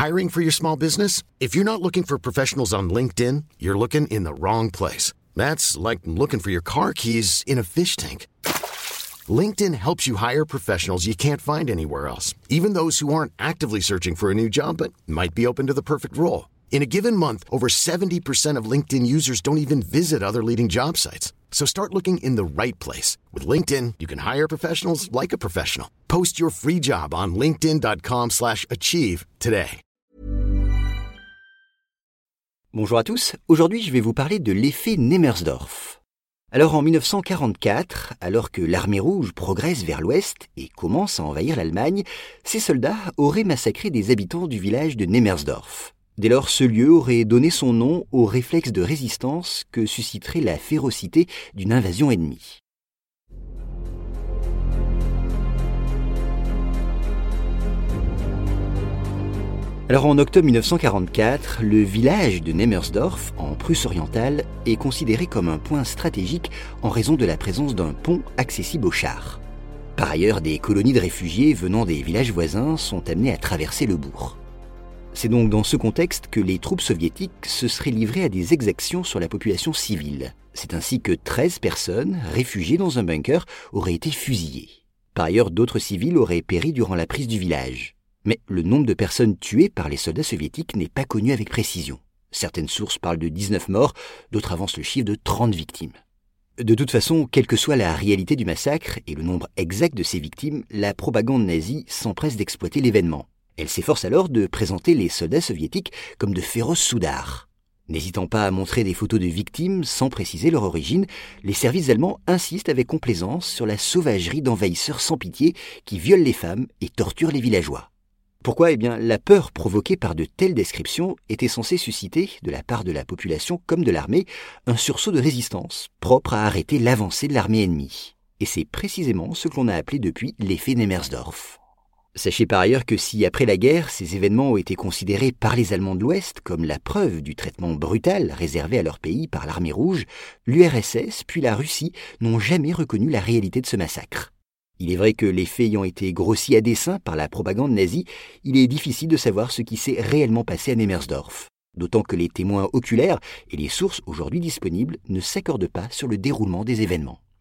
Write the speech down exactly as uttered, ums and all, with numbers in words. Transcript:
Hiring for your small business? If you're not looking for professionals on LinkedIn, you're looking in the wrong place. That's like looking for your car keys in a fish tank. LinkedIn helps you hire professionals you can't find anywhere else, even those who aren't actively searching for a new job but might be open to the perfect role. In a given month, over seventy percent of LinkedIn users don't even visit other leading job sites. So start looking in the right place. With LinkedIn, you can hire professionals like a professional. Post your free job on linkedin dot com slash achieve today. Bonjour à tous, aujourd'hui je vais vous parler de l'effet Nemmersdorf. Alors en dix-neuf cent quarante-quatre, alors que l'armée rouge progresse vers l'ouest et commence à envahir l'Allemagne, ses soldats auraient massacré des habitants du village de Nemmersdorf. Dès lors, ce lieu aurait donné son nom au réflexe de résistance que susciterait la férocité d'une invasion ennemie. Alors en octobre dix-neuf cent quarante-quatre, le village de Nemmersdorf, en Prusse orientale, est considéré comme un point stratégique en raison de la présence d'un pont accessible aux chars. Par ailleurs, des colonies de réfugiés venant des villages voisins sont amenées à traverser le bourg. C'est donc dans ce contexte que les troupes soviétiques se seraient livrées à des exactions sur la population civile. C'est ainsi que treize personnes, réfugiées dans un bunker, auraient été fusillées. Par ailleurs, d'autres civils auraient péri durant la prise du village. Mais le nombre de personnes tuées par les soldats soviétiques n'est pas connu avec précision. Certaines sources parlent de dix-neuf morts, d'autres avancent le chiffre de trente victimes. De toute façon, quelle que soit la réalité du massacre et le nombre exact de ces victimes, la propagande nazie s'empresse d'exploiter l'événement. Elle s'efforce alors de présenter les soldats soviétiques comme de féroces soudards. N'hésitant pas à montrer des photos de victimes sans préciser leur origine, les services allemands insistent avec complaisance sur la sauvagerie d'envahisseurs sans pitié qui violent les femmes et torturent les villageois. Pourquoi ? Eh bien, la peur provoquée par de telles descriptions était censée susciter, de la part de la population comme de l'armée, un sursaut de résistance, propre à arrêter l'avancée de l'armée ennemie. Et c'est précisément ce que l'on a appelé depuis l'effet Nemmersdorf. Sachez par ailleurs que si, après la guerre, ces événements ont été considérés par les Allemands de l'Ouest comme la preuve du traitement brutal réservé à leur pays par l'armée rouge, l'U R S S puis la Russie n'ont jamais reconnu la réalité de ce massacre. Il est vrai que les faits ayant été grossis à dessein par la propagande nazie, il est difficile de savoir ce qui s'est réellement passé à Nemmersdorf. D'autant que les témoins oculaires et les sources aujourd'hui disponibles ne s'accordent pas sur le déroulement des événements.